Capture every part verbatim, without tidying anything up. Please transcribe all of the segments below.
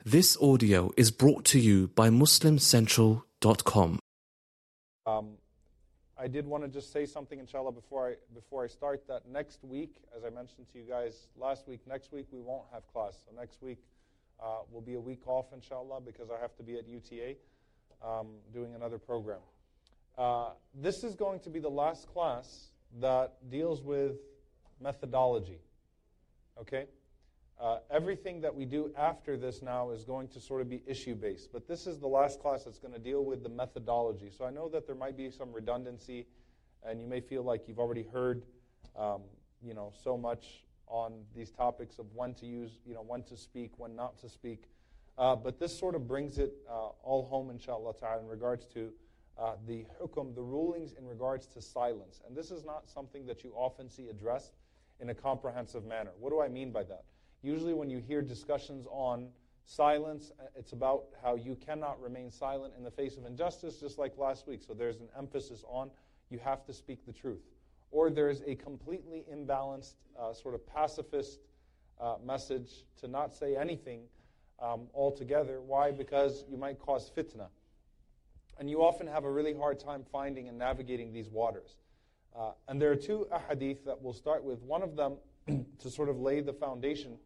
This audio is brought to you by muslim central dot com. Um, I did want to just say something, inshallah, before I before I start, that next week, as I mentioned to you guys last week, next week we won't have class. So next week uh, will be a week off, inshallah, because I have to be at U T A um, doing another program. Uh, this is going to be the last class that deals with methodology, okay? Uh, everything that we do after this now is going to sort of be issue-based. But this is the last class that's going to deal with the methodology. So I know that there might be some redundancy, and you may feel like you've already heard um, you know, so much on these topics of when to use, you know, when to speak, when not to speak. Uh, but this sort of brings it uh, all home, inshallah ta'ala, in regards to uh, the hukum, the rulings in regards to silence. And this is not something that you often see addressed in a comprehensive manner. What do I mean by that? Usually when you hear discussions on silence, it's about how you cannot remain silent in the face of injustice, just like last week. So there's an emphasis on you have to speak the truth. Or there's a completely imbalanced, uh, sort of pacifist uh, message to not say anything um, altogether. Why? Because you might cause fitna. And you often have a really hard time finding and navigating these waters. Uh, and there are two ahadith that we'll start with. One of them, to sort of lay the foundation,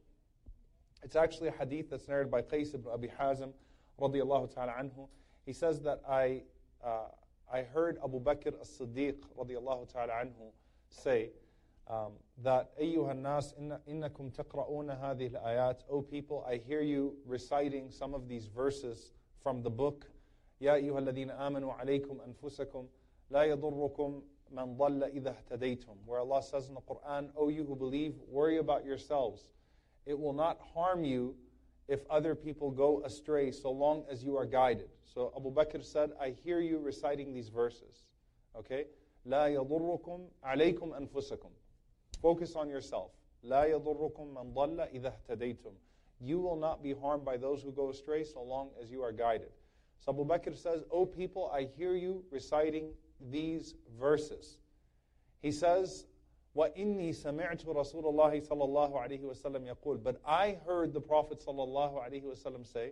it's actually a hadith that's narrated by Qais ibn Abi Hazim, radiyallahu ta'ala anhu. He says that I uh, I heard Abu Bakr as-Siddiq, radiyallahu ta'ala anhu, say um, that أَيُّهَا النَّاسِ إِنَّكُمْ تَقْرَؤُونَ هَذِهِ الْآيَاتِ O people, I hear you reciting some of these verses from the book. يَا أَيُّهَا الَّذِينَ آمَنُوا عَلَيْكُمْ أَنفُسَكُمْ لَا يَضُرُّكُمْ مَنْ ضَلَّ إِذَا اهْتَدَيْتُمْ Where Allah says in the Quran, O you who believe, worry about yourselves. It will not harm you if other people go astray so long as you are guided. So Abu Bakr said, I hear you reciting these verses. Okay? لا يضركم عليكم أنفسكم Focus on yourself. لا يضركم من ضل إذا اهتديتم You will not be harmed by those who go astray so long as you are guided. So Abu Bakr says, O people, I hear you reciting these verses. He says, وَإِنِّي سَمِعْتُ رَسُولَ اللَّهِ صَلَى اللَّهُ عَلَيْهِ وَسَلَّمْ يَقُولُ But I heard the Prophet صلى الله عليه وسلم say,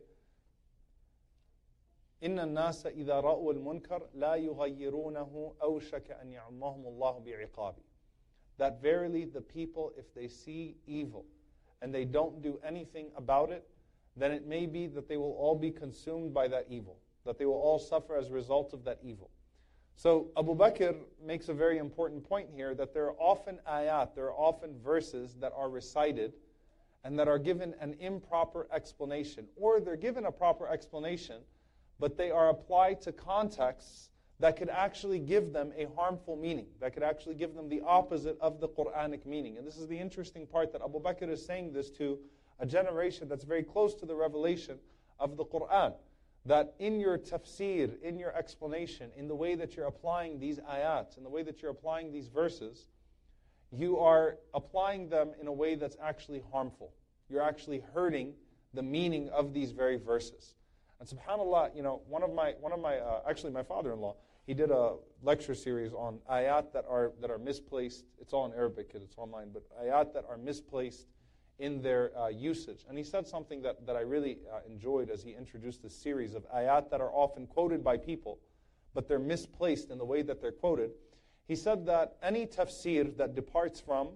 إِنَّ النَّاسَ إِذَا رَأُوا الْمُنْكَرَ لَا يُغَيِّرُونَهُ أَوْشَكَ أَنْ يَعُمَّهُمُ اللَّهُ بِعِقَابِ That verily the people, if they see evil and they don't do anything about it, then it may be that they will all be consumed by that evil, that they will all suffer as a result of that evil. So Abu Bakr makes a very important point here, that there are often ayat, there are often verses that are recited and that are given an improper explanation. Or they're given a proper explanation, but they are applied to contexts that could actually give them a harmful meaning, that could actually give them the opposite of the Quranic meaning. And this is the interesting part, that Abu Bakr is saying this to a generation that's very close to the revelation of the Quran. That in your tafsir, in your explanation, in the way that you're applying these ayat, in the way that you're applying these verses, you are applying them in a way that's actually harmful. You're actually hurting the meaning of these very verses. And subhanAllah, you know, one of my, one of my, uh, actually my father-in-law, he did a lecture series on ayat that are that are misplaced. It's all in Arabic, it's online, but ayat that are misplaced in their uh, usage. And he said something that, that I really uh, enjoyed as he introduced this series of ayat that are often quoted by people, but they're misplaced in the way that they're quoted. He said that any tafsir that departs from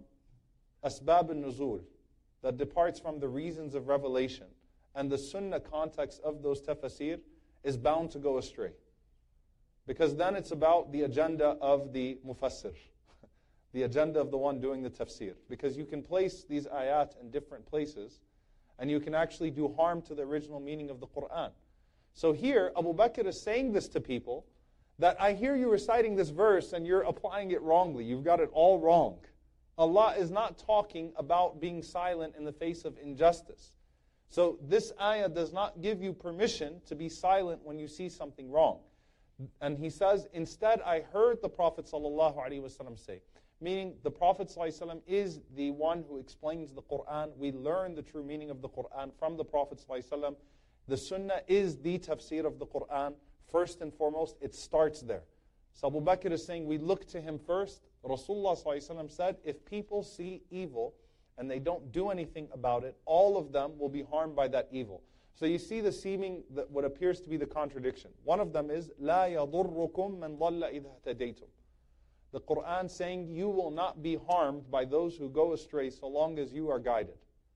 asbab al-nuzul, that departs from the reasons of revelation, and the sunnah context of those tafsir, is bound to go astray. Because then it's about the agenda of the mufassir, the agenda of the one doing the tafsir. Because you can place these ayat in different places, and you can actually do harm to the original meaning of the Quran. So here, Abu Bakr is saying this to people, that I hear you reciting this verse and you're applying it wrongly. You've got it all wrong. Allah is not talking about being silent in the face of injustice. So this ayah does not give you permission to be silent when you see something wrong. And he says, instead, I heard the Prophet ﷺ say, meaning the Prophet ﷺ is the one who explains the Quran. We learn the true meaning of the Quran from the Prophet ﷺ. The Sunnah is the tafsir of the Quran. First and foremost, it starts there. So Abu Bakr is saying, we look to him first. Rasulullah ﷺ said, if people see evil and they don't do anything about it, all of them will be harmed by that evil. So you see the seeming, the, what appears to be the contradiction. One of them is, لَا يَضُرُّكُمْ مَنْ ضَلَّ إِذَا اهْتَدَيْتُمْ. The Quran saying, you will not be harmed by those who go astray so long as you are guided.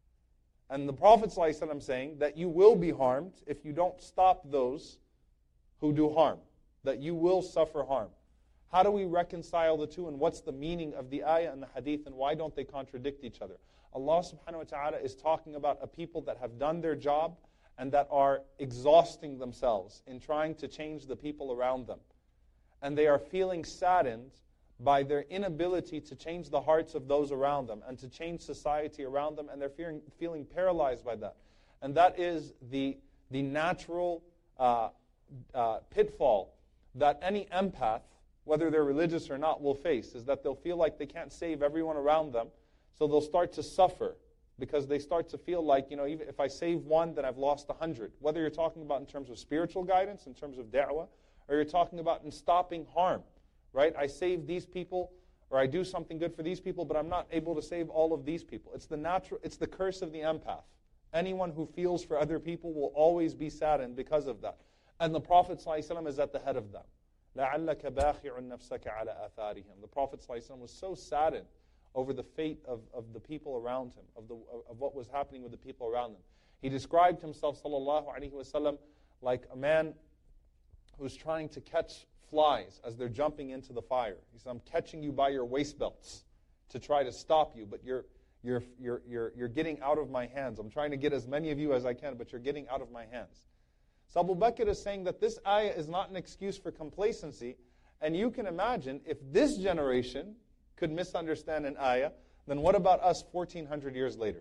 And the Prophet ﷺ saying that you will be harmed if you don't stop those who do harm, that you will suffer harm. How do we reconcile the two, and what's the meaning of the ayah and the hadith, and why don't they contradict each other? Allah subhanahu wa ta'ala is talking about a people that have done their job and that are exhausting themselves in trying to change the people around them. And they are feeling saddened by their inability to change the hearts of those around them and to change society around them, and they're feeling, feeling paralyzed by that. And that is the, the natural uh, uh, pitfall that any empath, whether they're religious or not, will face, is that they'll feel like they can't save everyone around them, so they'll start to suffer because they start to feel like, you know, even if I save one, then I've lost a hundred. Whether you're talking about in terms of spiritual guidance, in terms of da'wah, or you're talking about in stopping harm, right? I save these people, or I do something good for these people, but I'm not able to save all of these people. It's the natural, it's the curse of the empath. Anyone who feels for other people will always be saddened because of that. And the Prophet ﷺ is at the head of them. لَعَلَّكَ بَاخِعٌ نَفْسَكَ عَلَى آثَارِهِمْ. The Prophet ﷺ was so saddened over the fate of, of the people around him, of, the, of what was happening with the people around him. He described himself, sallallahu alaihi wasallam, like a man who's trying to catch flies as they're jumping into the fire. He said, I'm catching you by your waist belts to try to stop you, but you're, you're, you're, you're, you're getting out of my hands. I'm trying to get as many of you as I can, but you're getting out of my hands. So Abu Bakr is saying that this ayah is not an excuse for complacency, and you can imagine if this generation could misunderstand an ayah, then what about us fourteen hundred years later?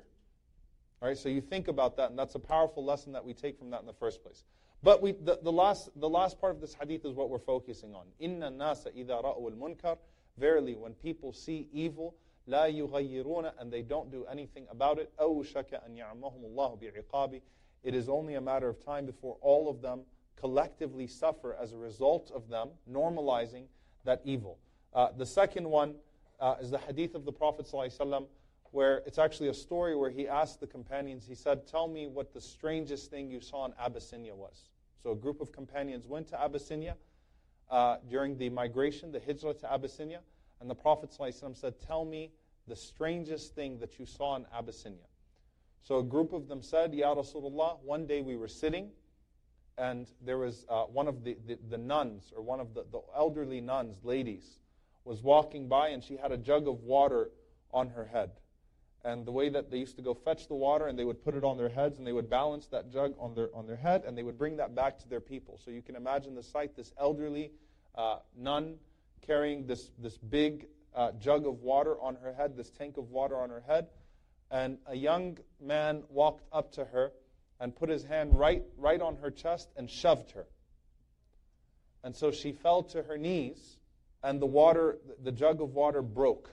All right, so you think about that, and that's a powerful lesson that we take from that in the first place. But we, the, the, last, the last part of this hadith is what we're focusing on. إِنَّ النَّاسَ إِذَا رَأُوا الْمُنْكَرِ. Verily, when people see evil, لَا يُغَيِّرُونَ, and they don't do anything about it, أَوْشَكَ أَنْ يَعْمَهُمُ اللَّهُ بِعِقَابِ. It is only a matter of time before all of them collectively suffer as a result of them normalizing that evil. Uh, the second one uh, is the hadith of the Prophet ﷺ, where it's actually a story where he asked the companions, he said, tell me what the strangest thing you saw in Abyssinia was. So a group of companions went to Abyssinia uh, during the migration, the hijrah to Abyssinia, and the Prophet ﷺ said, tell me the strangest thing that you saw in Abyssinia. So a group of them said, Ya Rasulullah, one day we were sitting, and there was uh, one of the, the, the nuns, or one of the, the elderly nuns, ladies, was walking by, and she had a jug of water on her head. And the way that they used to go fetch the water, and they would put it on their heads, and they would balance that jug on their on their head, and they would bring that back to their people. So you can imagine the sight, this elderly uh, nun carrying this, this big uh, jug of water on her head, this tank of water on her head, and a young man walked up to her and put his hand right, right on her chest and shoved her. And so she fell to her knees, and the water, the jug of water broke.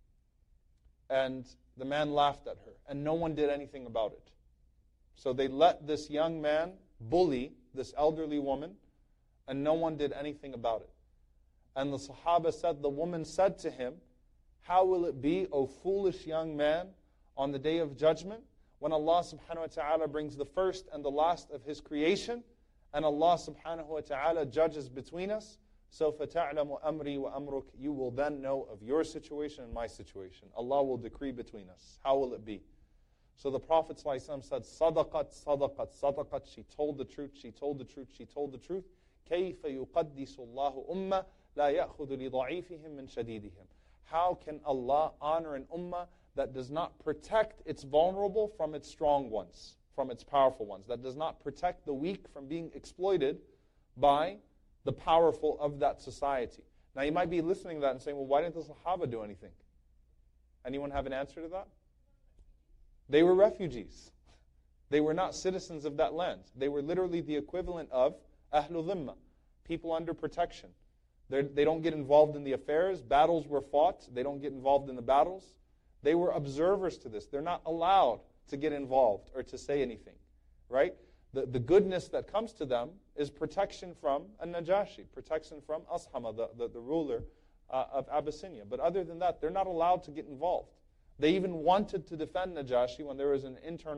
And the man laughed at her, and no one did anything about it. So they let this young man bully this elderly woman, and no one did anything about it. And the Sahaba said, the woman said to him, how will it be, O foolish young man, on the day of judgment, when Allah subhanahu wa ta'ala brings the first and the last of His creation, and Allah subhanahu wa ta'ala judges between us? سَوْفَ تَعْلَمُ أَمْرِي وَأَمْرُكَ. You will then know of your situation and my situation. Allah will decree between us. How will it be? So the Prophet ﷺ said, صَدَقَتْ صَدَقَتْ صَدَقَتْ. She told the truth, she told the truth, she told the truth. كَيْفَ يُقَدِّسُ اللَّهُ أُمَّةً لَا يَأْخُذُ لِضَعِيفِهِمْ مِنْ شَدِيدِهِمْ. How can Allah honor an ummah that does not protect its vulnerable from its strong ones, from its powerful ones, that does not protect the weak from being exploited by the powerful of that society? Now you might be listening to that and saying, well, why didn't the Sahaba do anything? Anyone have an answer to that? They were refugees. They were not citizens of that land. They were literally the equivalent of Ahlul Dhimma, people under protection. They're, they don't get involved in the affairs. Battles were fought. They don't get involved in the battles. They were observers to this. They're not allowed to get involved or to say anything, right? The, the goodness that comes to them is protection from An-Najashi, protection from Ashama, the, the, the ruler uh, of Abyssinia. But other than that, they're not allowed to get involved. They even wanted to defend Najashi when there was an internal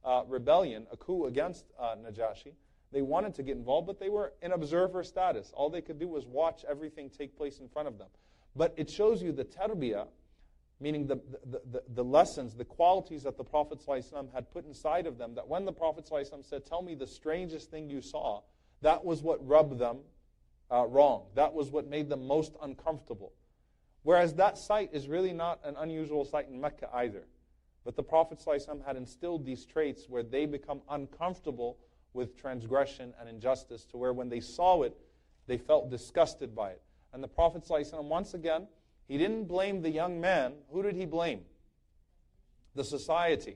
uh, rebellion, a coup against uh, Najashi. They wanted to get involved, but they were in observer status. All they could do was watch everything take place in front of them. But it shows you the tarbiyah, meaning the, the, the, the lessons, the qualities that the Prophet ﷺ had put inside of them, that when the Prophet ﷺ said, tell me the strangest thing you saw, that was what rubbed them uh, wrong. That was what made them most uncomfortable. Whereas that sight is really not an unusual sight in Mecca either. But the Prophet ﷺ had instilled these traits where they become uncomfortable with transgression and injustice, to where when they saw it, they felt disgusted by it. And the Prophet ﷺ, once again, he didn't blame the young man. Who did he blame? The society.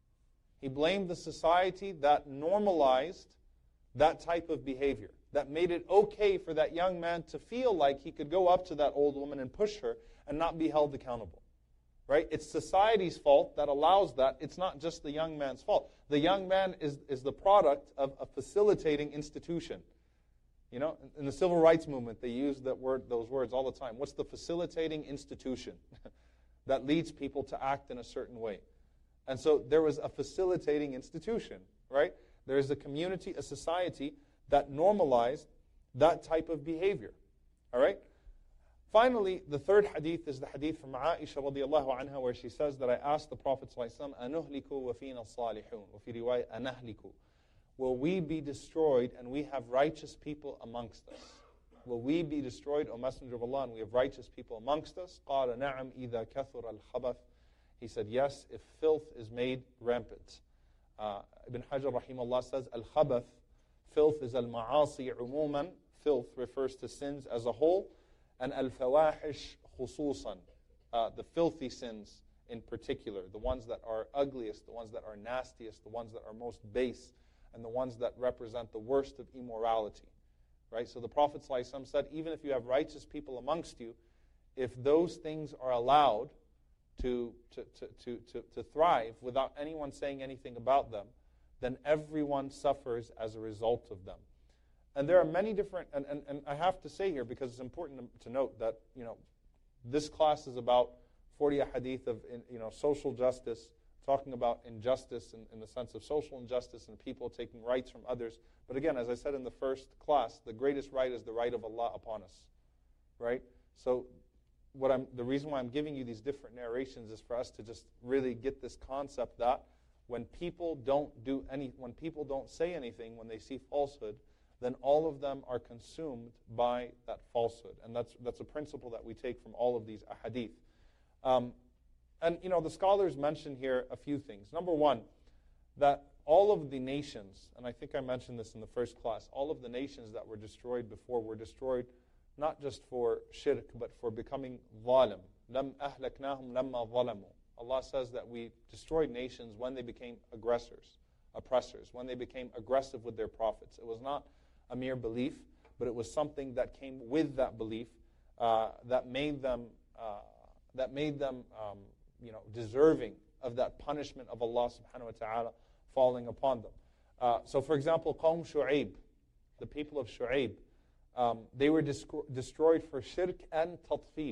He blamed the society that normalized that type of behavior, that made it okay for that young man to feel like he could go up to that old woman and push her and not be held accountable. Right? It's society's fault that allows that. It's not just the young man's fault. The young man is, is the product of a facilitating institution. You know, in the civil rights movement, they use that word, those words all the time. What's the facilitating institution that leads people to act in a certain way? And so there was a facilitating institution, right? There is a community, a society that normalized that type of behavior. All right? Finally, the third hadith is the hadith from Aisha radiallahu anha, where she says that I asked the Prophet sallallahu alaihi wasallam, "Anuhliku wa fina salihun?" Wa fi riwayah, "Anahliku." Will we be destroyed and we have righteous people amongst us? Will we be destroyed, O Messenger of Allah, and we have righteous people amongst us? قَالَ نَعَمْ إِذَا كَثُرَ الْخَبَثِ. He said, yes, if filth is made rampant. Uh, Ibn Hajar rahimahullah says, al-khabath, filth is al-ma'asi umuman. Filth refers to sins as a whole. And al-fawahish khususan, uh, the filthy sins in particular, the ones that are ugliest, the ones that are nastiest, the ones that are most base, and the ones that represent the worst of immorality. Right? So the Prophet ﷺ said, even if you have righteous people amongst you, if those things are allowed to, to, to, to, to, to thrive without anyone saying anything about them, then everyone suffers as a result of them. And there are many different, and, and, and I have to say here, because it's important to, to note that, you know, this class is about forty hadith of, you know, social justice, talking about injustice in, in the sense of social injustice and people taking rights from others. But again, as I said in the first class, the greatest right is the right of Allah upon us. Right? So what I'm, the reason why I'm giving you these different narrations is for us to just really get this concept that when people don't do any, when people don't say anything, when they see falsehood, then all of them are consumed by that falsehood. And that's, that's a principle that we take from all of these ahadith. Um, And, you know, the scholars mention here a few things. Number one, that all of the nations, and I think I mentioned this in the first class, all of the nations that were destroyed before were destroyed not just for shirk, but for becoming zalim. لَمْ أَهْلَكْنَاهُمْ لَمَّا ظَلَمُوا. Allah says that we destroyed nations when they became aggressors, oppressors, when they became aggressive with their prophets. It was not a mere belief, but it was something that came with that belief uh, that made them, uh, that made them um, you know, deserving of that punishment of Allah subhanahu wa ta'ala falling upon them. Uh, so for example, Qawm Shu'aib, the people of Shu'aib, um, they were discro- destroyed for shirk and tatfif.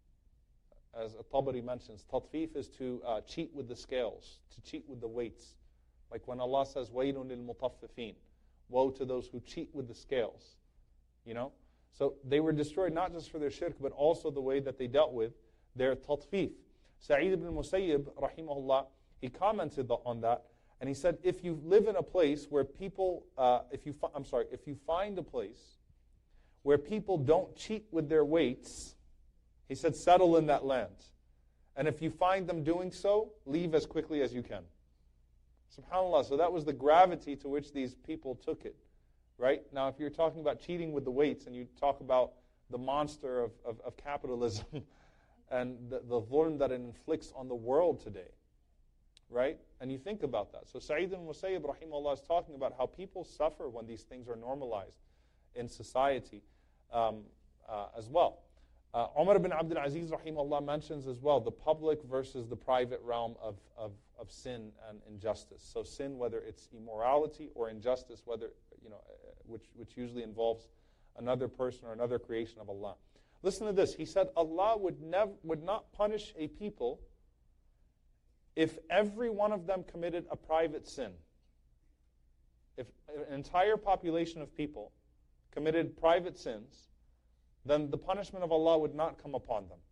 As Tabari mentions, tatfif is to uh, cheat with the scales, to cheat with the weights. Like when Allah says, وَيْلٌ لِلْمُطَفِّفِينَ, woe to those who cheat with the scales. You know? So they were destroyed not just for their shirk, but also the way that they dealt with their tatfif. Sa'id ibn Musayyib, rahimahullah, he commented on that, and he said, if you live in a place where people, uh, if you, fi- I'm sorry, if you find a place where people don't cheat with their weights, he said, settle in that land. And if you find them doing so, leave as quickly as you can. SubhanAllah, so that was the gravity to which these people took it. Right? Now, if you're talking about cheating with the weights, and you talk about the monster of, of, of capitalism, and the, the dhulm that it inflicts on the world today, right? And you think about that. So Sa'id ibn Musayyib, rahimahullah, is talking about how people suffer when these things are normalized in society um, uh, as well. Uh, Umar ibn Abdul Aziz, rahimahullah, mentions as well the public versus the private realm of, of, of sin and injustice. So sin, whether it's immorality or injustice, whether, you know, which, which usually involves another person or another creation of Allah. Listen to this. He said, Allah would never would not punish a people if every one of them committed a private sin, if an entire population of people committed private sins, then the punishment of Allah would not come upon them.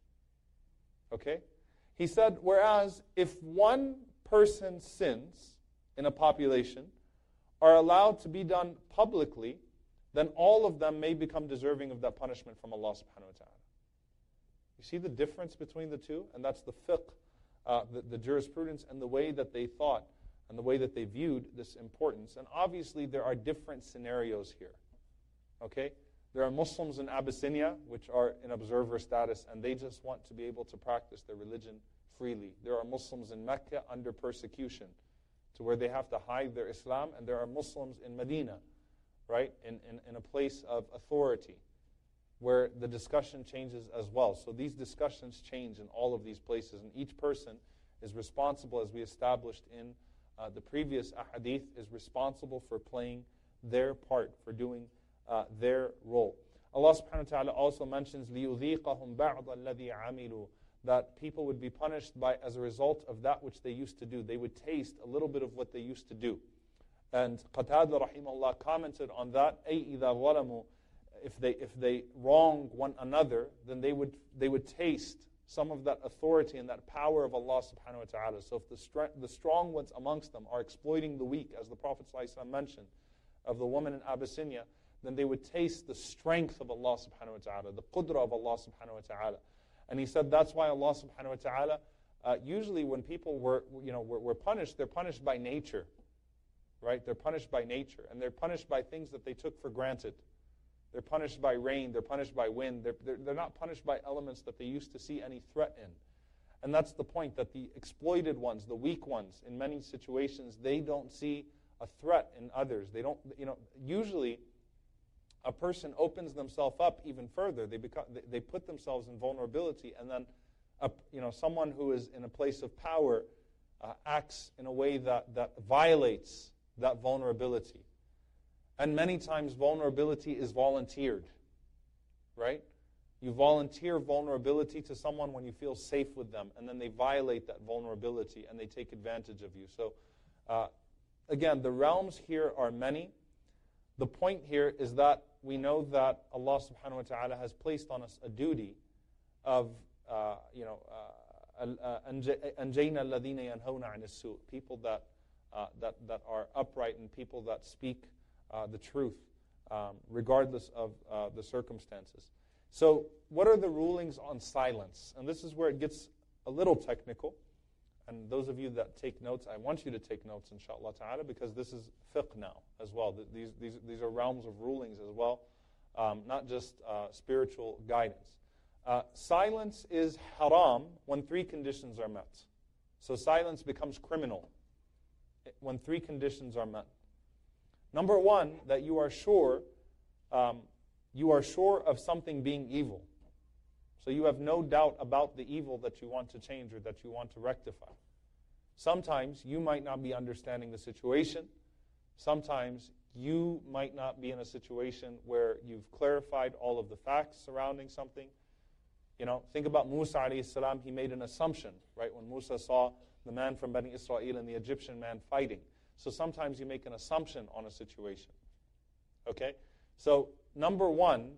Okay? He said, whereas if one person sins in a population are allowed to be done publicly, then all of them may become deserving of that punishment from Allah subhanahu wa ta'ala. You see the difference between the two? And that's the fiqh, uh, the, the jurisprudence, and the way that they thought and the way that they viewed this importance. And obviously there are different scenarios here. Okay? There are Muslims in Abyssinia, which are in observer status, and they just want to be able to practice their religion freely. There are Muslims in Mecca under persecution, to where they have to hide their Islam, and there are Muslims in Medina, right, in, in, in a place of authority, where the discussion changes as well. So these discussions change in all of these places, and each person is responsible, as we established in uh, the previous ahadith, is responsible for playing their part, for doing uh, their role. Allah subhanahu wa ta'ala also mentions لِيُذِيقَهُمْ بَعْضَ الَّذِي عَمِلُوا, that people would be punished by as a result of that which they used to do. They would taste a little bit of what they used to do. And Qatada rahimahullah commented on that, أَيْ إِذَا ظَلَمُوا, if they if they wrong one another, then they would they would taste some of that authority and that power of Allah subhanahu wa ta'ala. So if the, stre- the strong ones amongst them are exploiting the weak, as the Prophet ﷺ mentioned of the woman in Abyssinia, then they would taste the strength of Allah subhanahu wa ta'ala, the qudra of Allah subhanahu wa ta'ala. And he said that's why Allah subhanahu wa ta'ala, uh, usually when people were, you know, were, were punished, they're punished by nature, right? They're punished by nature, and they're punished by things that they took for granted. They're punished by rain, they're punished by wind, they're, they're, they're not punished by elements that they used to see any threat in. And that's the point, that the exploited ones, the weak ones, in many situations, they don't see a threat in others. They don't, you know, usually a person opens themselves up even further. They become, they put themselves in vulnerability, and then, a, you know, someone who is in a place of power uh, acts in a way that, that violates that vulnerability. And many times vulnerability is volunteered, right? You volunteer vulnerability to someone when you feel safe with them, and then they violate that vulnerability and they take advantage of you. So, uh, again, the realms here are many. The point here is that we know that Allah subhanahu wa ta'ala has placed on us a duty of, uh, you know, أَنْجَيْنَا الَّذِينَ يَنْهَوْنَ عَنِ السُّوءِ, people that, uh, that, that are upright and people that speak Uh, the truth, um, regardless of uh, the circumstances. So, what are the rulings on silence? And this is where it gets a little technical. And those of you that take notes, I want you to take notes, inshallah ta'ala, because this is fiqh now as well. These, these, these are realms of rulings as well, um, not just uh, spiritual guidance. Uh, silence is haram when three conditions are met. So, silence becomes criminal when three conditions are met. Number one, that you are sure, um, you are sure of something being evil. So you have no doubt about the evil that you want to change or that you want to rectify. Sometimes you might not be understanding the situation. Sometimes you might not be in a situation where you've clarified all of the facts surrounding something. You know, think about Musa alayhi salam. He made an assumption, right? When Musa saw the man from Bani Israel and the Egyptian man fighting. So sometimes you make an assumption on a situation. Okay? So, number one,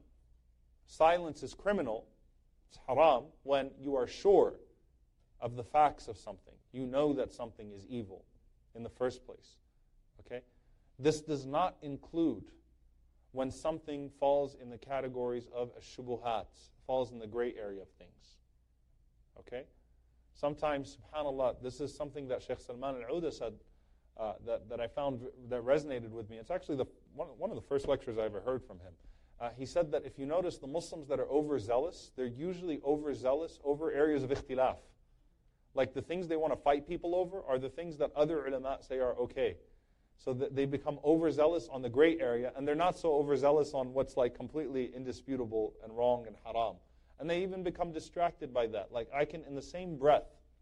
silence is criminal. It's haram when you are sure of the facts of something. You know that something is evil in the first place. Okay? This does not include when something falls in the categories of ash-shubuhat, falls in the gray area of things. Okay? Sometimes, subhanAllah, this is something that Shaykh Salman al-Uda said, Uh, that, that I found that resonated with me. It's actually the, one, one of the first lectures I ever heard from him. Uh, he said that if you notice the Muslims that are overzealous, they're usually overzealous over areas of ikhtilaf. Like the things they want to fight people over are the things that other ulama say are okay. So that they become overzealous on the gray area, and they're not so overzealous on what's like completely indisputable and wrong and haram. And they even become distracted by that. Like I can, in the same breath,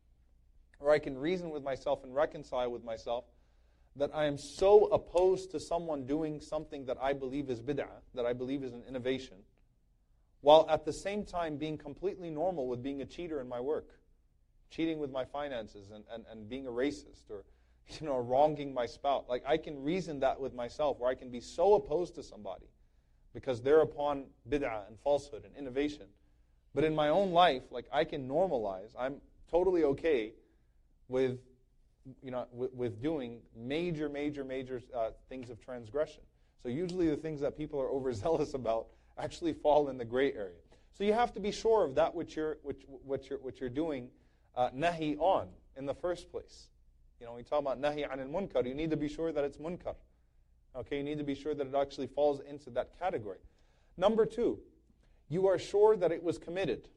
or I can reason with myself and reconcile with myself, that I am so opposed to someone doing something that I believe is bid'ah, that I believe is an innovation, while at the same time being completely normal with being a cheater in my work. cheating with my finances and, and, and being a racist, or you know, wronging my spouse. Like, I can reason that with myself, where I can be so opposed to somebody because they're upon bid'ah and falsehood and innovation. But in my own life, like, I can normalize. I'm totally okay with, you know, with, with doing major, major, major uh, things of transgression. So usually the things that people are overzealous about actually fall in the gray area. So you have to be sure of that which you're, which, what you're, what you're doing uh, nahi on in the first place. You know, when you talk about nahi anil munkar, you need to be sure that it's munkar. Okay, you need to be sure that it actually falls into that category. Number two, you are sure that it was committed.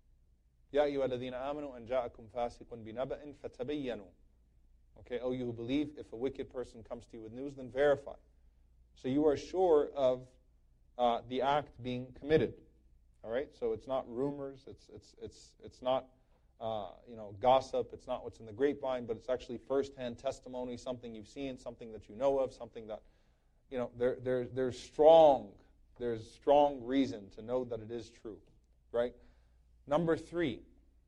Ya ayyuha alladhina amanu an ja'akum fasiqun binaba'in fatabayyanu. Okay, oh, you who believe, if a wicked person comes to you with news, then verify. So you are sure of uh, the act being committed. All right, so it's not rumors, it's it's it's it's not uh, you know gossip, it's not what's in the grapevine, but it's actually firsthand testimony, something you've seen, something that you know of, something that you know there there there's strong there's strong reason to know that it is true, right? Number three,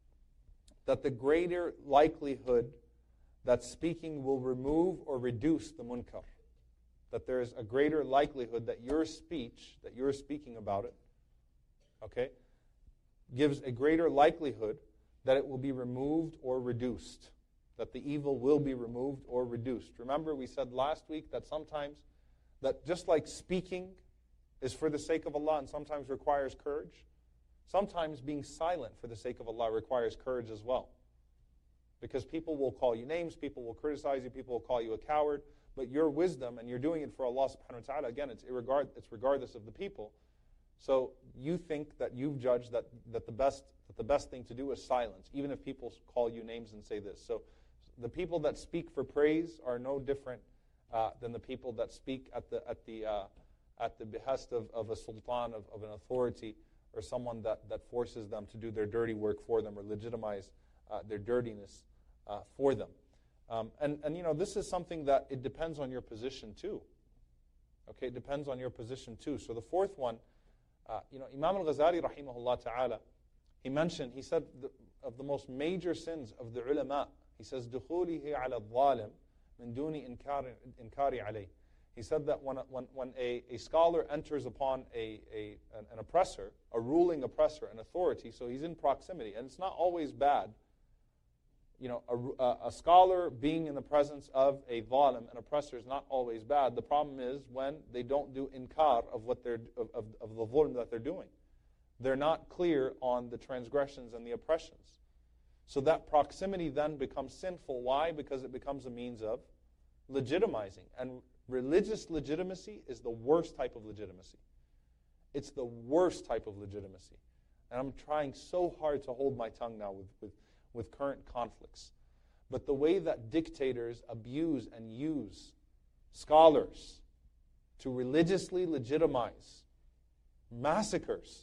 that the greater likelihood that speaking will remove or reduce the munkar. That there is a greater likelihood that your speech, that you're speaking about it, okay, gives a greater likelihood that it will be removed or reduced, that the evil will be removed or reduced. Remember, we said last week that sometimes, that just like speaking is for the sake of Allah and sometimes requires courage, sometimes being silent for the sake of Allah requires courage as well. Because people will call you names, people will criticize you, people will call you a coward, but your wisdom, and you're doing it for Allah subhanahu wa ta'ala, again, it's, irregard, it's regardless of the people. So you think that you've judged that, that, the best, that the best thing to do is silence, even if people call you names and say this. So the people that speak for praise are no different uh, than the people that speak at the, at the, uh, at the behest of, of a sultan, of, of an authority, or someone that, that forces them to do their dirty work for them or legitimize uh, their dirtiness uh, for them. Um, and, and, you know, this is something that it depends on your position too. Okay, it depends on your position too. So the fourth one, uh, you know, Imam al-Ghazali rahimahullah ta'ala, he mentioned, he said, the, of the most major sins of the ulama, he says, دُخُولِهِ عَلَى الظَّالِمِ مِن دُونِ إِنْكَارِ عَلَيْهِ. He said that when, when, when a, a scholar enters upon a, a, an, an oppressor, a ruling oppressor, an authority, so he's in proximity, and it's not always bad. You know, a, a scholar being in the presence of a zalim, an oppressor, is not always bad. The problem is when they don't do inkar of what they're of, of, of the zulm that they're doing. They're not clear on the transgressions and the oppressions. So that proximity then becomes sinful. Why? Because it becomes a means of legitimizing. And religious legitimacy is the worst type of legitimacy. It's the worst type of legitimacy. And I'm trying so hard to hold my tongue now with, with with current conflicts. But the way that dictators abuse and use scholars to religiously legitimize massacres,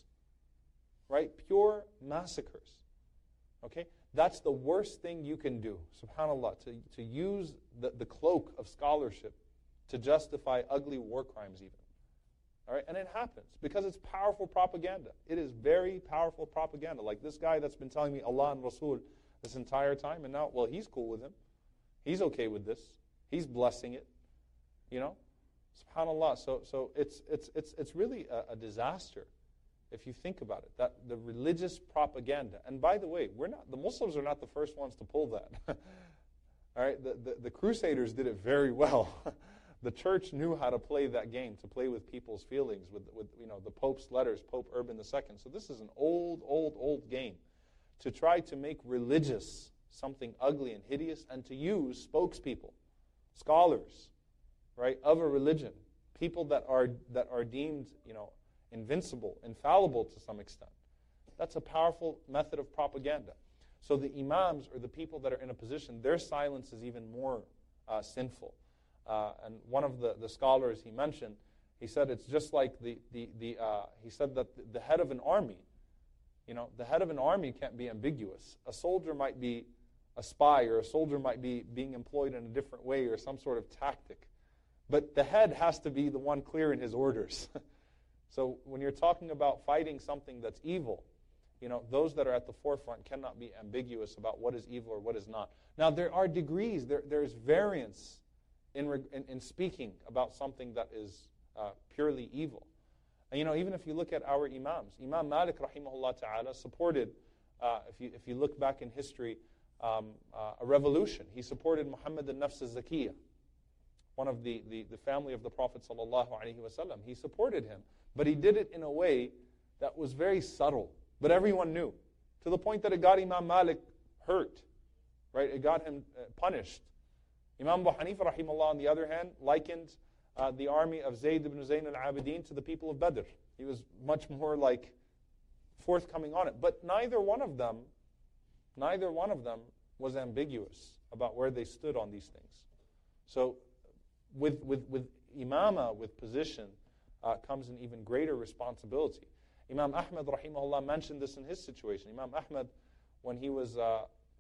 right? Pure massacres. Okay? That's the worst thing you can do, subhanAllah, to, to use the, the cloak of scholarship to justify ugly war crimes even. All right? And it happens because it's powerful propaganda. It is very powerful propaganda. Like this guy that's been telling me Allah and Rasul this entire time, and now, well, he's cool with him. He's okay with this. He's blessing it. You know? SubhanAllah. So so it's it's it's it's really a, a disaster if you think about it. That the religious propaganda. And by the way, we're not the Muslims are not the first ones to pull that. All right? The, the the Crusaders did it very well. The church knew how to play that game, to play with people's feelings, with, with you know the Pope's letters, Pope Urban the Second. So this is an old, old, old game to try to make religious something ugly and hideous and to use spokespeople, scholars, right, of a religion, people that are that are deemed, you know, invincible, infallible to some extent. That's a powerful method of propaganda. So the imams or the people that are in a position, their silence is even more uh, sinful. Uh, and one of the, the scholars he mentioned, he said it's just like the, the, the uh, he said that the, the head of an army, you know, the head of an army can't be ambiguous. A soldier might be a spy, or a soldier might be being employed in a different way or some sort of tactic. But the head has to be the one clear in his orders. So when you're talking about fighting something that's evil, you know, those that are at the forefront cannot be ambiguous about what is evil or what is not. Now, there are degrees, there, there's variance in, in, in speaking about something that is uh, purely evil. And, you know, even if you look at our imams, Imam Malik, rahimahullah ta'ala, supported, uh, if, you, if you look back in history, um, uh, a revolution. He supported Muhammad al-Nafs al-Zakiyya, one of the, the, the family of the Prophet sallallahu alaihi wasallam. He supported him, but he did it in a way that was very subtle, but everyone knew, to the point that it got Imam Malik hurt, right? It got him uh, punished. Imam Abu Hanifa, rahimahullah, on the other hand, likened uh, the army of Zayd ibn Zayn al-Abidin to the people of Badr. He was much more like forthcoming on it. But neither one of them, neither one of them was ambiguous about where they stood on these things. So with, with, with imama, with position, uh, comes an even greater responsibility. Imam Ahmad, rahimahullah, mentioned this in his situation. Imam Ahmad, when he was uh,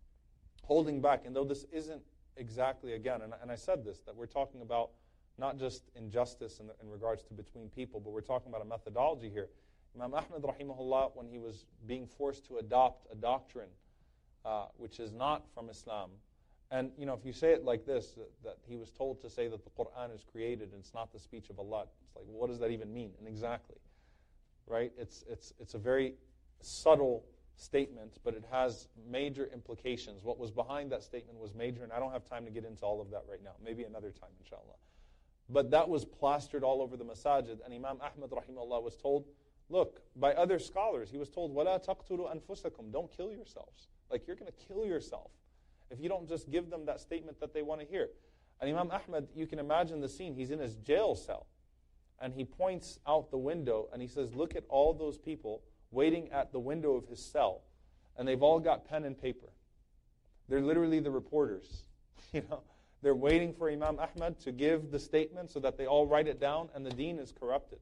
holding back, and though this isn't exactly, again, and, and I said this, that we're talking about not just injustice in, the, in regards to between people, but we're talking about a methodology here. Imam Ahmad, rahimahullah, when he was being forced to adopt a doctrine uh, which is not from Islam, and you know, if you say it like this, that, that he was told to say that the Quran is created and it's not the speech of Allah, it's like, well, what does that even mean? And exactly, right? It's it's it's a very subtle statement, but it has major implications. What was behind that statement was major, and I don't have time to get into all of that right now. Maybe another time, inshallah. But that was plastered all over the masajid, and Imam Ahmad, rahimahullah, was told, look, by other scholars, he was told, وَلَا تَقْتُلُوا أَنفُسَكُمْ, don't kill yourselves. Like, you're going to kill yourself if you don't just give them that statement that they want to hear. And Imam Ahmad, you can imagine the scene. He's in his jail cell, and he points out the window, and he says, look at all those people waiting at the window of his cell, and they've all got pen and paper. They're literally the reporters. You know, they're waiting for Imam Ahmad to give the statement so that they all write it down, and the deen is corrupted.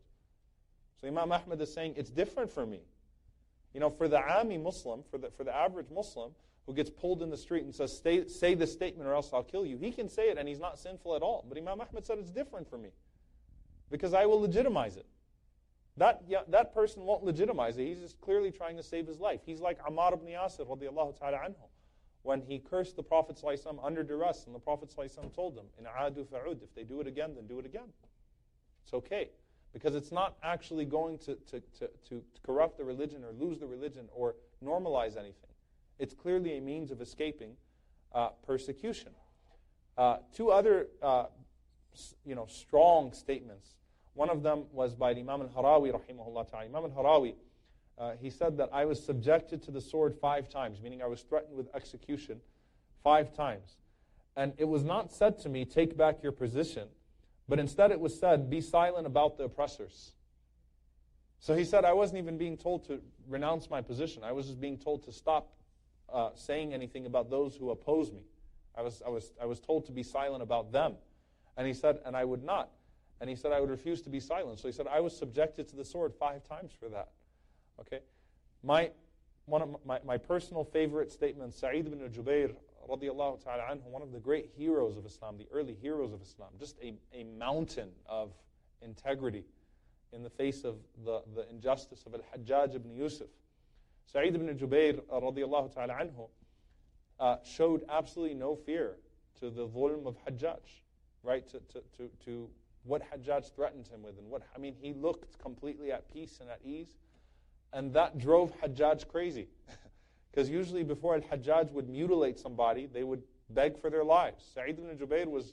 So Imam Ahmad is saying, it's different for me. You know, for the Ami Muslim, for the, for the average Muslim who gets pulled in the street and says, Stay, say this statement or else I'll kill you, he can say it and he's not sinful at all. But Imam Ahmad said, it's different for me because I will legitimize it. That, yeah, that person won't legitimize it. He's just clearly trying to save his life. He's like Ammar ibn Yasir, radiallahu ta'ala anhu, when he cursed the Prophet ﷺ under duress, and the Prophet ﷺ told him, in adu fa'ud, if they do it again, then do it again. It's okay. Because it's not actually going to, to, to, to corrupt the religion or lose the religion or normalize anything. It's clearly a means of escaping uh, persecution. Uh, two other uh, you know, strong statements. One of them was by Imam al-Harawi, rahimahullah ta'ala. Imam al-Harawi, uh, he said that I was subjected to the sword five times, meaning I was threatened with execution five times. And it was not said to me, take back your position, but instead it was said, be silent about the oppressors. So he said, I wasn't even being told to renounce my position. I was just being told to stop uh, saying anything about those who oppose me. I was, I, was, I was told to be silent about them. And he said, and I would not. And he said, I would refuse to be silent. So he said, I was subjected to the sword five times for that. Okay? My, one of my, my personal favorite statements, Sa'id ibn Jubayr, radiallahu ta'ala anhu, one of the great heroes of Islam, the early heroes of Islam, just a, a mountain of integrity in the face of the, the injustice of Al-Hajjaj ibn Yusuf. Sa'id ibn Jubayr, radiallahu ta'ala anhu, uh, showed absolutely no fear to the dhulm of Hajjaj, right, to, to, to, to what Hajjaj threatened him with. And what I mean, he looked completely at peace and at ease, and that drove Hajjaj crazy. Because usually before Al-Hajjaj would mutilate somebody, they would beg for their lives. Sa'id ibn Jubayr was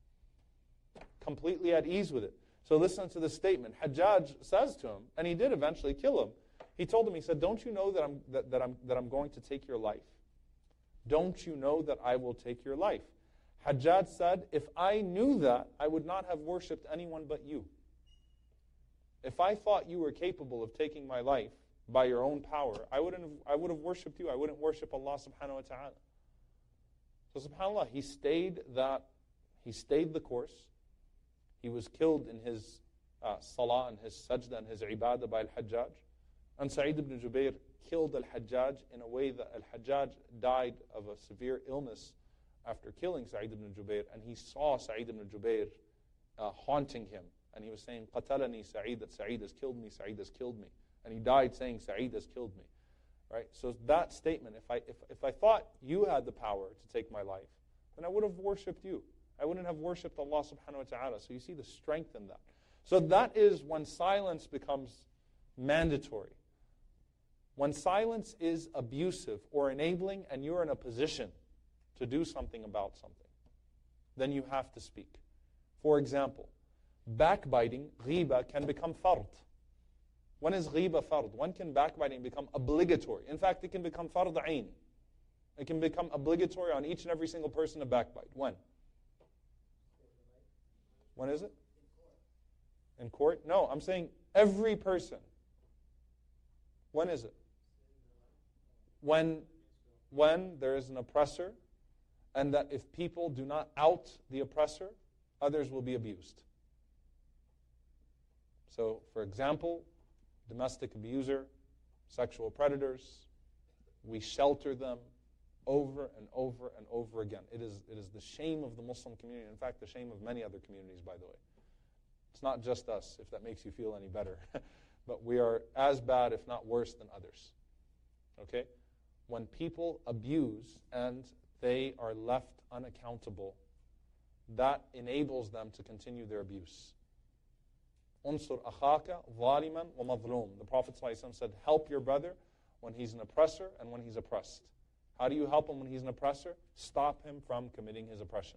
completely at ease with it. So listen to this statement. Hajjaj says to him, and he did eventually kill him. He told him, he said, don't you know that I'm, that, that I'm, that I'm going to take your life? Don't you know that I will take your life? Hajjaj said, if I knew that, I would not have worshipped anyone but you. If I thought you were capable of taking my life by your own power, I wouldn't have, I would have worshipped you. I wouldn't worship Allah subhanahu wa ta'ala. So subhanAllah, he stayed that, he stayed the course. He was killed in his uh, salah and his sajda and his ibadah by Al-Hajjaj. And Sa'id ibn Jubayr killed Al-Hajjaj in a way that Al-Hajjaj died of a severe illness after killing Sa'id ibn Jubayr. And he saw Sa'id ibn Jubayr uh, haunting him. And he was saying, قَتَلَنِي Sa'id, that Sa'id has killed me, Sa'id has killed me. And he died saying, Sa'id has killed me. Right? So that statement, if I, if, if I thought you had the power to take my life, then I would have worshipped you. I wouldn't have worshipped Allah subhanahu wa ta'ala. So you see the strength in that. So that is when silence becomes mandatory. When silence is abusive or enabling and you're in a position to do something about something, then you have to speak. For example, backbiting, ghiba, can become fard. When is ghiba fard? When can backbiting become obligatory? In fact, it can become fard ayn. It can become obligatory on each and every single person to backbite. When? When is it? In court? No, I'm saying every person. When is it? When, when there is an oppressor, and that if people do not out the oppressor, others will be abused. So, for example, domestic abuser, sexual predators, we shelter them over and over and over again. It is, it is the shame of the Muslim community. In fact, the shame of many other communities, by the way. It's not just us, if that makes you feel any better. But we are as bad, if not worse, than others. Okay? When people abuse and they are left unaccountable, that enables them to continue their abuse. Unsur akhaka zaliman wa mazlum. The Prophet ﷺ said, help your brother when he's an oppressor and when he's oppressed. How do you help him when he's an oppressor? Stop him from committing his oppression.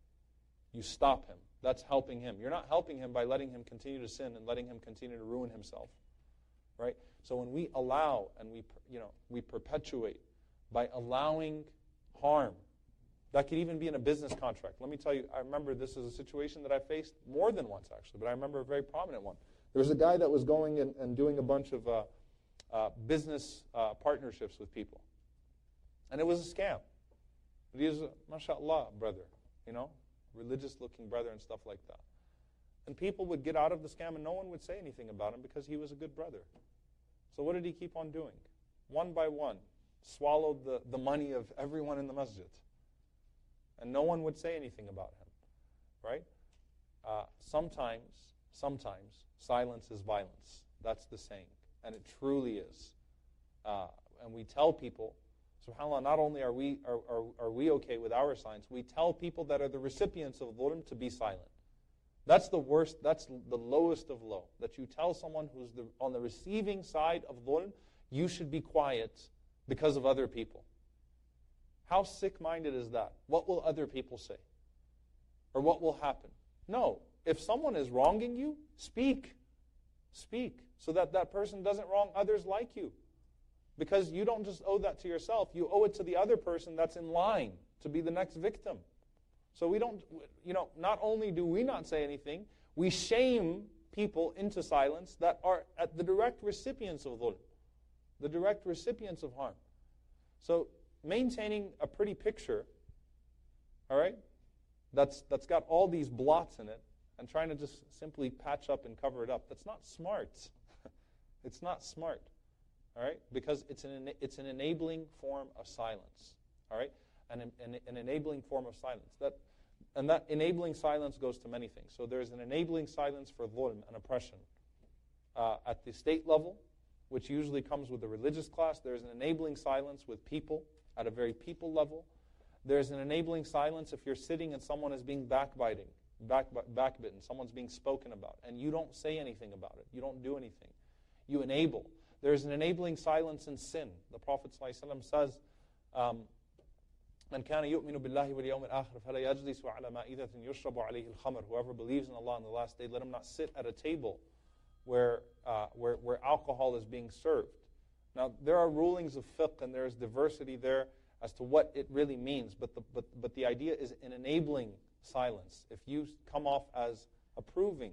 You stop him. That's helping him. You're not helping him by letting him continue to sin and letting him continue to ruin himself. Right? So when we allow and we, you know, we perpetuate by allowing harm, that could even be in a business contract. Let me tell you, I remember this is a situation that I faced more than once, actually, but I remember a very prominent one. There was a guy that was going and, and doing a bunch of uh, uh, business uh, partnerships with people. And it was a scam. But he was a, mashallah, brother, you know, religious-looking brother and stuff like that. And people would get out of the scam and no one would say anything about him because he was a good brother. So what did he keep on doing? One by one, swallowed the, the money of everyone in the masjid. And no one would say anything about him, right? Uh, sometimes, sometimes, silence is violence. That's the saying, and it truly is. Uh, and we tell people, subhanAllah, not only are we are, are, are we okay with our silence, we tell people that are the recipients of dhulm to be silent. That's the worst, that's the lowest of low. That you tell someone who's the, on the receiving side of dhulm, you should be quiet because of other people. How sick-minded is that? What will other people say? Or what will happen? No. If someone is wronging you, speak. Speak. So that that person doesn't wrong others like you. Because you don't just owe that to yourself. You owe it to the other person that's in line to be the next victim. So we don't, you know, not only do we not say anything, we shame people into silence that are at the direct recipients of dhulm. The direct recipients of harm. So maintaining a pretty picture, all right, that's that's got all these blots in it, and trying to just simply patch up and cover it up, that's not smart. It's not smart, all right, because it's an it's an enabling form of silence, all right, an, an, an enabling form of silence. That and that enabling silence goes to many things. So there's an enabling silence for dhulm and oppression uh, at the state level, which usually comes with the religious class. There's an enabling silence with people at a very people level. There's an enabling silence if you're sitting and someone is being backbiting, back, backbitten, someone's being spoken about, and you don't say anything about it. You don't do anything. You enable. There's an enabling silence in sin. The Prophet ﷺ says, um, مَنْ كَانَ يُؤْمِنُ بِاللَّهِ وَالْيَوْمِ الْآخِرِ فَلَا يَجْلِسُ عَلَى مَائِدَةٍ يُشْرَبُ عَلَيْهِ الْخَمْرُ. Whoever believes in Allah on the last day, let him not sit at a table where, uh, where, where alcohol is being served. Now, there are rulings of fiqh and there's diversity there as to what it really means, but the, but, but the idea is an enabling silence. If you come off as approving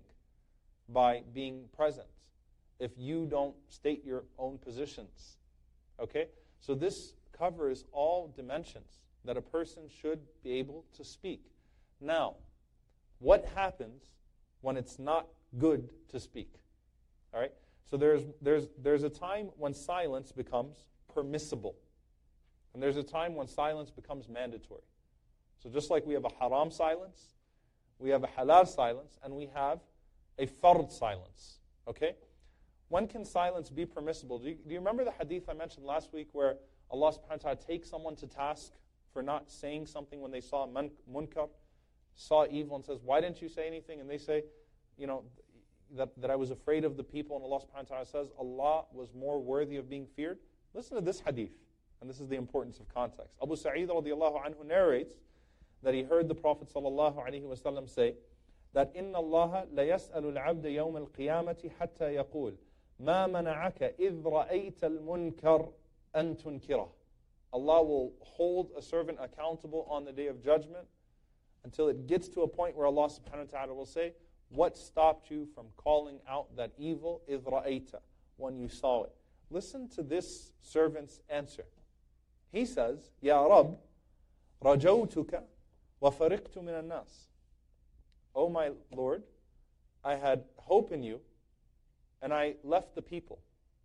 by being present, if you don't state your own positions, okay? So this covers all dimensions that a person should be able to speak. Now, what happens when it's not good to speak? All right? So there's, there's, there's a time when silence becomes permissible. And there's a time when silence becomes mandatory. So just like we have a haram silence, we have a halal silence, and we have a fard silence. Okay? When can silence be permissible? Do you, do you remember the hadith I mentioned last week where Allah subhanahu wa ta'ala takes someone to task for not saying something when they saw mun- munkar, saw evil, and says, why didn't you say anything? And they say, you know, that, that I was afraid of the people. And Allah subhanahu wa ta'ala says, Allah was more worthy of being feared. Listen to this hadith, and this is the importance of context. Abu Sa'id radiallahu anhu narrates that he heard the Prophet sallallahu alaihi wasallam say that إِنَّ اللَّهَ لَيَسْأَلُ الْعَبْدَ يَوْمَ الْقِيَامَةِ حَتَّى يَقُولُ مَا مَنَعَكَ إِذْ رَأَيْتَ الْمُنْكَرَ أَن تُنْكِرَهُ. Allah will hold a servant accountable on the Day of Judgment until it gets to a point where Allah subhanahu wa ta'ala will say, what stopped you from calling out that evil? إِذْ رَأَيْتَ, when you saw it. Listen to this servant's answer. He says, يَا رَبْ رَجَوْتُكَ وَفَرِقْتُ مِنَ النَّاسِ. Oh my Lord, I had hope in you, and I left the people.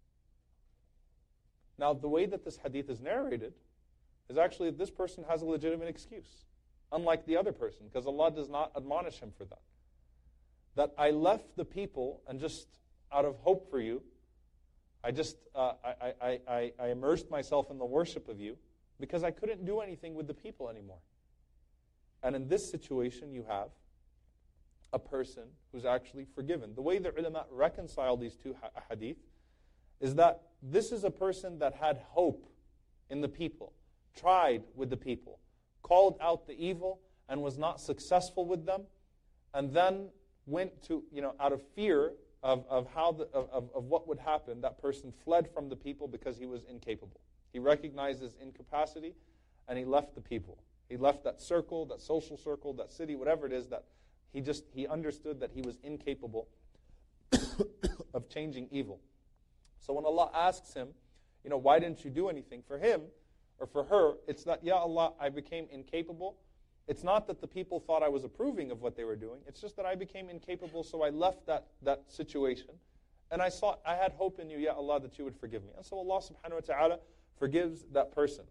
Now, the way that this hadith is narrated is actually that this person has a legitimate excuse, unlike the other person, because Allah does not admonish him for that. That I left the people, and just out of hope for you, I just uh, I, I, I, I immersed myself in the worship of you because I couldn't do anything with the people anymore. And in this situation, you have a person who's actually forgiven. The way the ulama reconcile these two hadith is that this is a person that had hope in the people, tried with the people, called out the evil and was not successful with them, and then went to, you know, out of fear of, of how the, of, of what would happen, that person fled from the people because he was incapable. He recognized his incapacity and he left the people. He left that circle, that social circle, that city, whatever it is, that he just, he understood that he was incapable of changing evil. So when Allah asks him, you know, why didn't you do anything? For him, or for her, it's not, Ya Allah, I became incapable. It's not that the people thought I was approving of what they were doing. It's just that I became incapable, so I left that, that situation. And I sought, I had hope in you, Ya Allah, that you would forgive me. And so Allah subhanahu wa ta'ala forgives that person.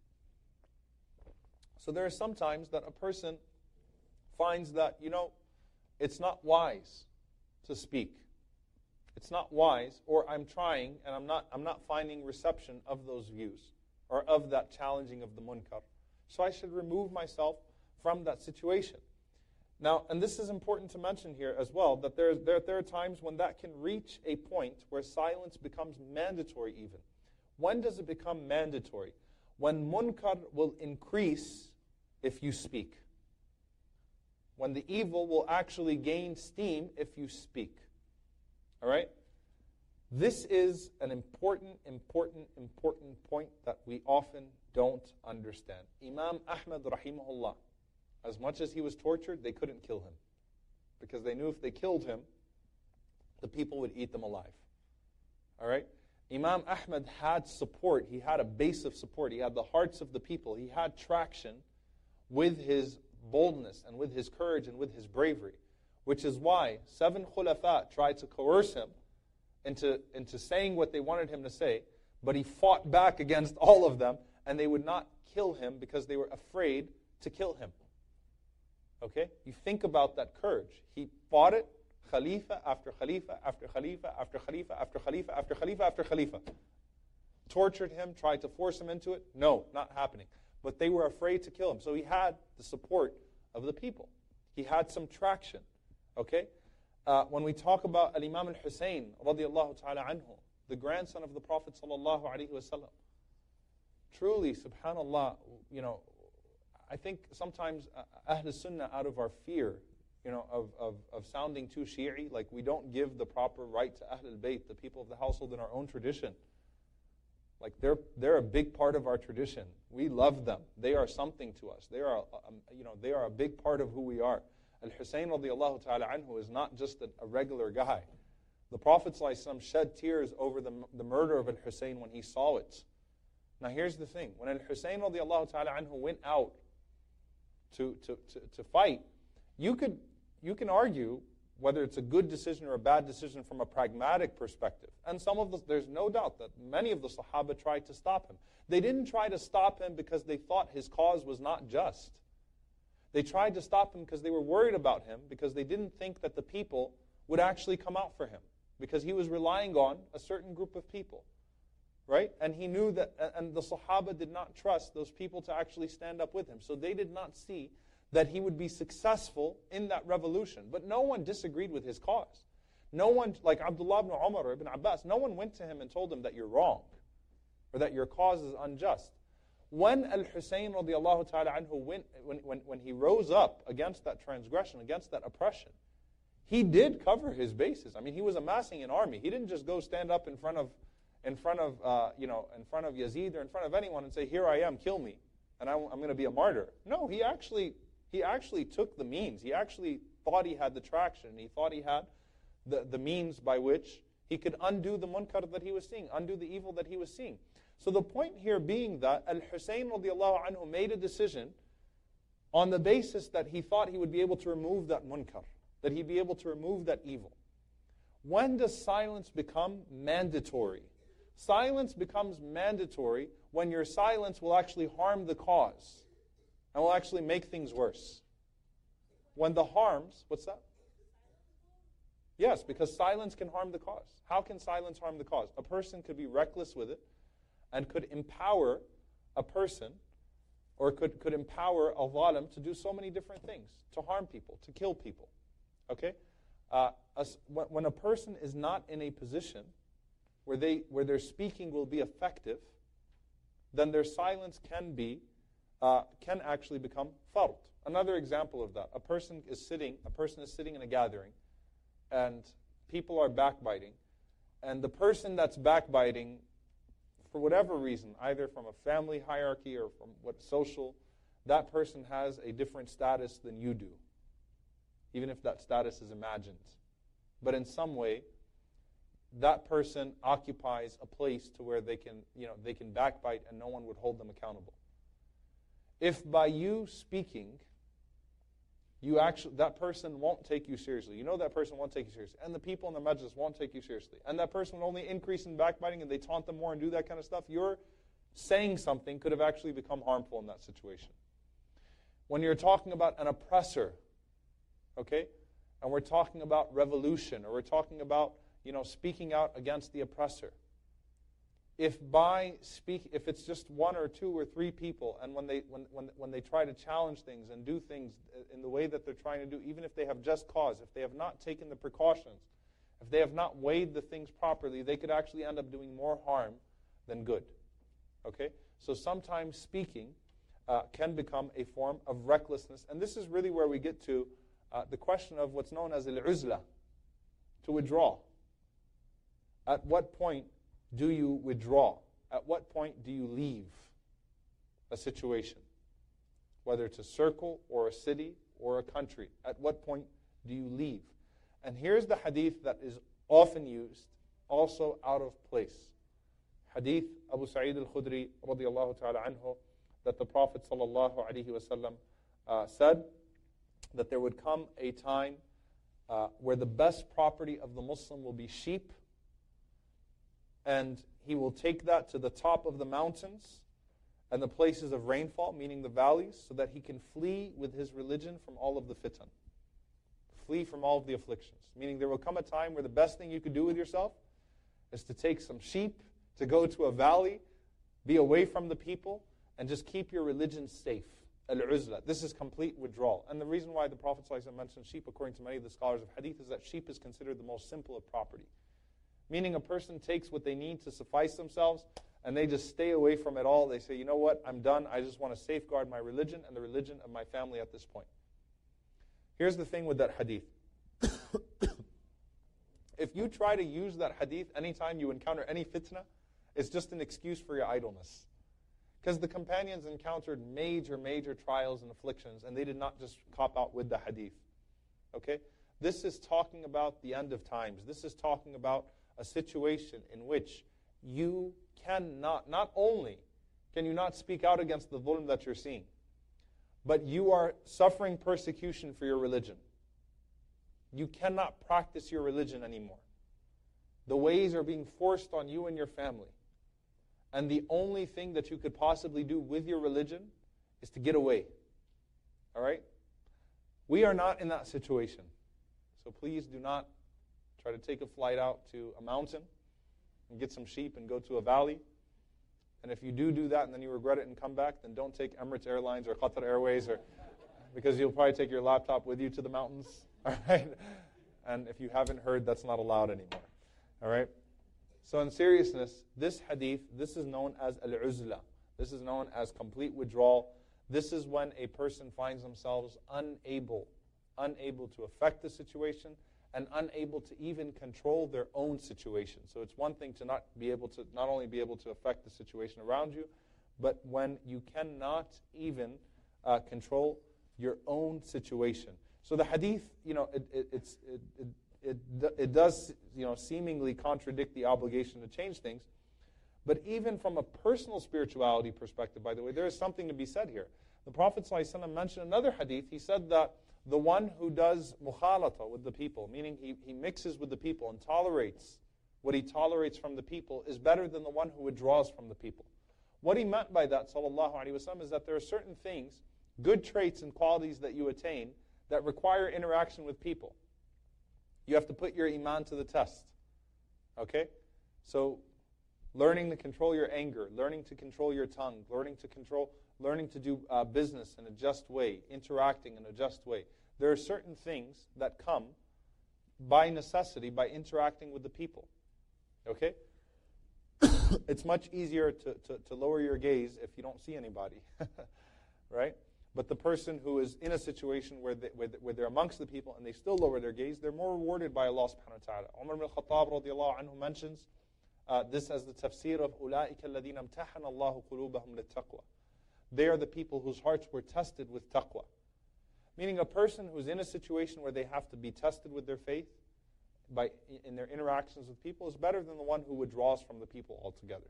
So there are some times that a person finds that, you know, it's not wise to speak. It's not wise, or I'm trying and I'm not I'm not finding reception of those views or of that challenging of the munkar. So I should remove myself from that situation. Now, and this is important to mention here as well, that there, there, there are times when that can reach a point where silence becomes mandatory even. When does it become mandatory? When munkar will increase if you speak. When the evil will actually gain steam if you speak. All right? This is an important, important, important point that we often don't understand. Imam Ahmad rahimahullah, as much as he was tortured, they couldn't kill him. Because they knew if they killed him, the people would eat them alive. All right? Imam Ahmad had support. He had a base of support. He had the hearts of the people. He had traction with his boldness and with his courage and with his bravery. Which is why seven khulafa tried to coerce him into, into saying what they wanted him to say, but he fought back against all of them, and they would not kill him because they were afraid to kill him. Okay? You think about that courage. He fought it, Khalifa after Khalifa after Khalifa after Khalifa after Khalifa after Khalifa after Khalifa. Tortured him, tried to force him into it. No, not happening. But they were afraid to kill him. So he had the support of the people. He had some traction. Okay? Uh, when we talk about Al-Imam Al-Hussein radiallahu ta'ala anhu, the grandson of the Prophet sallallahu alaihi wasallam, truly, subhanallah, you know, I think sometimes uh, Ahl Sunnah, out of our fear, you know, of, of, of sounding too Shi'i, like we don't give the proper right to Ahl al-Bayt, the people of the household, in our own tradition. Like they're they're a big part of our tradition. We love them. They are something to us. They are, um, you know, they are a big part of who we are. Al-Husayn radiallahu ta'ala anhu is not just a, a regular guy. The Prophet ﷺ shed tears over the, the murder of Al-Husayn when he saw it. Now here's the thing. When Al-Husayn radiallahu ta'ala anhu went out to, to, to, to fight, you could you can argue whether it's a good decision or a bad decision from a pragmatic perspective. And some of the, there's no doubt that many of the Sahaba tried to stop him. They didn't try to stop him because they thought his cause was not just. They tried to stop him because they were worried about him, because they didn't think that the people would actually come out for him. because he was relying on a certain group of people, right? And he knew that, and the Sahaba did not trust those people to actually stand up with him. So they did not see that he would be successful in that revolution. But no one disagreed with his cause. No one, like Abdullah ibn Umar or Ibn Abbas, no one went to him and told him that you're wrong or that your cause is unjust. When Al-Husayn radiallahu ta'ala anhu went, when, when, when he rose up against that transgression, against that oppression, he did cover his bases. I mean, he was amassing an army. He didn't just go stand up in front of, in front of, uh, you know, in front of Yazid or in front of anyone and say, "Here I am, kill me, and I, I'm going to be a martyr." No, he actually, he actually took the means. He actually thought he had the traction. He thought he had the, the means by which he could undo the munkar that he was seeing, undo the evil that he was seeing. So the point here being that Al-Husayn radiallahu anhu made a decision on the basis that he thought he would be able to remove that munkar, that he'd be able to remove that evil. When does silence become mandatory? Silence becomes mandatory when your silence will actually harm the cause and will actually make things worse. When the harms, what's that? Yes, because silence can harm the cause. How can silence harm the cause? A person could be reckless with it and could empower a person or could, could empower a zalim to do so many different things, to harm people, to kill people. Okay? Uh, as, when a person is not in a position where, they, where their speaking will be effective, then their silence can be, uh, can actually become fard. Another example of that, a person is sitting, a person is sitting in a gathering, and people are backbiting, and the person that's backbiting, for whatever reason, either from a family hierarchy or from what social, that person has a different status than you do, even if that status is imagined. But in some way, that person occupies a place to where they can, you know, they can backbite and no one would hold them accountable. If by you speaking, you actually, that person won't take you seriously. You know that person won't take you seriously. And the people in the majlis won't take you seriously. And that person will only increase in backbiting and they taunt them more and do that kind of stuff. Your saying something could have actually become harmful in that situation. When you're talking about an oppressor, okay, and we're talking about revolution, or we're talking about, you know, speaking out against the oppressor, if by speak, if it's just one or two or three people, and when they when, when when they try to challenge things and do things in the way that they're trying to do, even if they have just cause, if they have not taken the precautions, if they have not weighed the things properly, they could actually end up doing more harm than good. Okay, so sometimes speaking uh, can become a form of recklessness, and this is really where we get to uh, the question of what's known as al-uzla, to withdraw. At what point do you withdraw? At what point do you leave a situation? Whether it's a circle or a city or a country. At what point do you leave? And here's the hadith that is often used, also out of place. Hadith Abu Sa'id al-Khudri radiyallahu ta'ala anhu, that the Prophet sallallahu alayhi wa sallam uh, said that there would come a time uh, where the best property of the Muslim will be sheep, and he will take that to the top of the mountains and the places of rainfall, meaning the valleys, so that he can flee with his religion from all of the fitan. Flee from all of the afflictions. Meaning there will come a time where the best thing you could do with yourself is to take some sheep, to go to a valley, be away from the people, and just keep your religion safe. Al-uzla. This is complete withdrawal. And the reason why the Prophet ﷺ mentioned sheep, according to many of the scholars of hadith, is that sheep is considered the most simple of property. Meaning a person takes what they need to suffice themselves and they just stay away from it all. They say, you know what, I'm done. I just want to safeguard my religion and the religion of my family at this point. Here's the thing with that hadith. If you try to use that hadith anytime you encounter any fitna, it's just an excuse for your idleness. Because the companions encountered major, major trials and afflictions, and they did not just cop out with the hadith. Okay? This is talking about the end of times. This is talking about a situation in which you cannot, not only can you not speak out against the dhulm that you're seeing, but you are suffering persecution for your religion. You cannot practice your religion anymore. The ways are being forced on you and your family. And the only thing that you could possibly do with your religion is to get away. All right? We are not in that situation. So please do not Try to take a flight out to a mountain and get some sheep and go to a valley. And if you do do that and then you regret it and come back, then don't take Emirates Airlines or Qatar Airways, or because you'll probably take your laptop with you to the mountains. All right? And if you haven't heard, that's not allowed anymore. All right? So in seriousness, this hadith, this is known as al-uzla. This is known as complete withdrawal. This is when a person finds themselves unable, unable to affect the situation and unable to even control their own situation. So it's one thing to not be able to, not only be able to affect the situation around you, but when you cannot even uh, control your own situation. So the hadith, you know, it, it, it's, it, it, it, it does, you know, seemingly contradict the obligation to change things. But even from a personal spirituality perspective, by the way, there is something to be said here. The Prophet ﷺ mentioned another hadith. He said that the one who does mukhalata with the people, meaning he, he mixes with the people and tolerates what he tolerates from the people, is better than the one who withdraws from the people. What he meant by that, sallallahu alaihi wasallam, is that there are certain things, good traits and qualities that you attain that require interaction with people. You have to put your iman to the test. Okay? So, learning to control your anger, learning to control your tongue, learning to control, learning to do uh, business in a just way, interacting in a just way. There are certain things that come by necessity, by interacting with the people. Okay? It's much easier to, to, to lower your gaze if you don't see anybody. Right? But the person who is in a situation where, they, where, where they're amongst the people and they still lower their gaze, they're more rewarded by Allah subhanahu wa ta'ala. Umar ibn al-Khattab radiallahu anhu mentions uh, this as the tafsir of أُولَٰئِكَ الَّذِينَ امْتَحَنَ اللَّهُ قُلُوبَهُمْ لِلتَّقْوَى. They are the people whose hearts were tested with taqwa. Meaning a person who's in a situation where they have to be tested with their faith by in their interactions with people is better than the one who withdraws from the people altogether.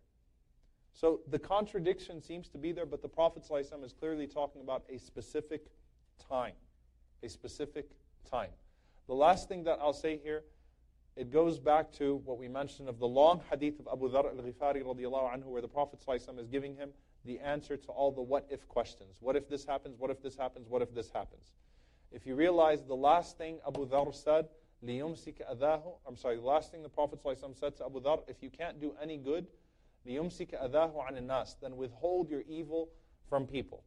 So the contradiction seems to be there, but the Prophet ﷺ is clearly talking about a specific time. A specific time. The last thing that I'll say here, it goes back to what we mentioned of the long hadith of Abu Dharr al-Ghifari radiallahu anhu, where the Prophet ﷺ is giving him the answer to all the what-if questions. What if this happens? What if this happens? What if this happens? If you realize the last thing Abu Dharr said, لِيُمْسِكَ أَذَاهُ I'm sorry, the last thing the Prophet ﷺ said to Abu Dharr, if you can't do any good, لِيُمْسِكَ أَذَاهُ عَنِ النَّاسِ then withhold your evil from people.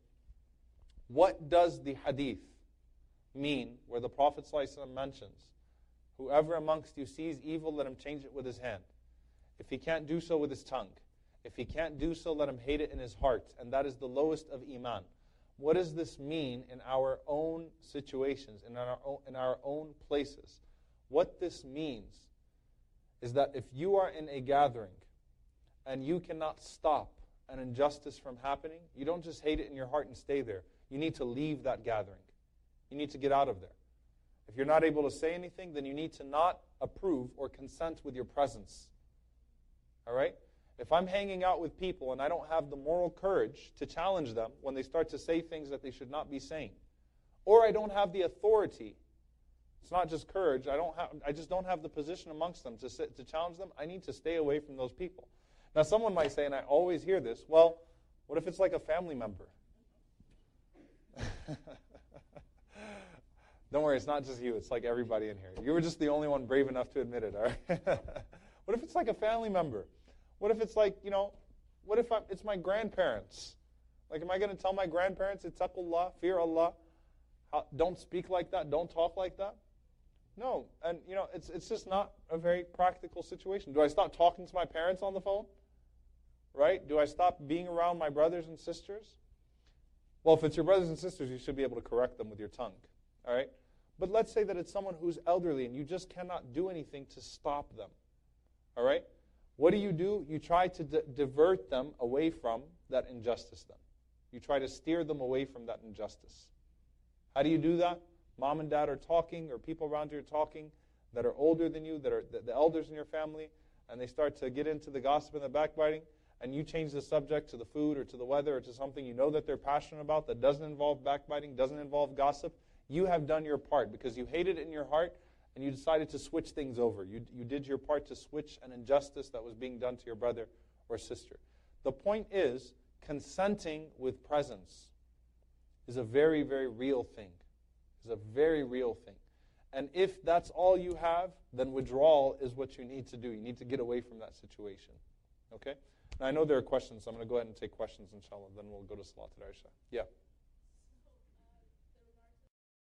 What does the hadith mean where the Prophet ﷺ mentions, whoever amongst you sees evil, let him change it with his hand. If he can't do so with his tongue. If he can't do so, let him hate it in his heart. And that is the lowest of iman. What does this mean in our own situations, in our own, in our own places? What this means is that if you are in a gathering and you cannot stop an injustice from happening, you don't just hate it in your heart and stay there. You need to leave that gathering. You need to get out of there. If you're not able to say anything, then you need to not approve or consent with your presence. All right? If I'm hanging out with people and I don't have the moral courage to challenge them when they start to say things that they should not be saying, or I don't have the authority, it's not just courage, I don't have, I just don't have the position amongst them to sit, to challenge them, I need to stay away from those people. Now someone might say, and I always hear this, well, what if it's like a family member? Don't worry, it's not just you, it's like everybody in here. You were just the only one brave enough to admit it, all right? What if it's like a family member? What if it's like, you know, what if I'm, it's my grandparents? Like, am I going to tell my grandparents, ittaqullah, fear Allah, how, don't speak like that, don't talk like that? No, and, you know, it's it's just not a very practical situation. Do I stop talking to my parents on the phone? Right? Do I stop being around my brothers and sisters? Well, if it's your brothers and sisters, you should be able to correct them with your tongue. All right? But let's say that it's someone who's elderly and you just cannot do anything to stop them. All right? What do you do? You try to d- divert them away from that injustice then. You try to steer them away from that injustice. How do you do that? Mom and dad are talking, or people around you are talking that are older than you, that are the, the elders in your family, and they start to get into the gossip and the backbiting, and you change the subject to the food or to the weather or to something you know that they're passionate about that doesn't involve backbiting, doesn't involve gossip. You have done your part because you hate it in your heart, and you decided to switch things over. You, you did your part to switch an injustice that was being done to your brother or sister. The point is, consenting with presence is a very, very real thing. Is a very real thing. And if that's all you have, then withdrawal is what you need to do. You need to get away from that situation. Okay? Now, I know there are questions, so I'm going to go ahead and take questions, inshallah. Then we'll go to Salat al-Isha. Yeah.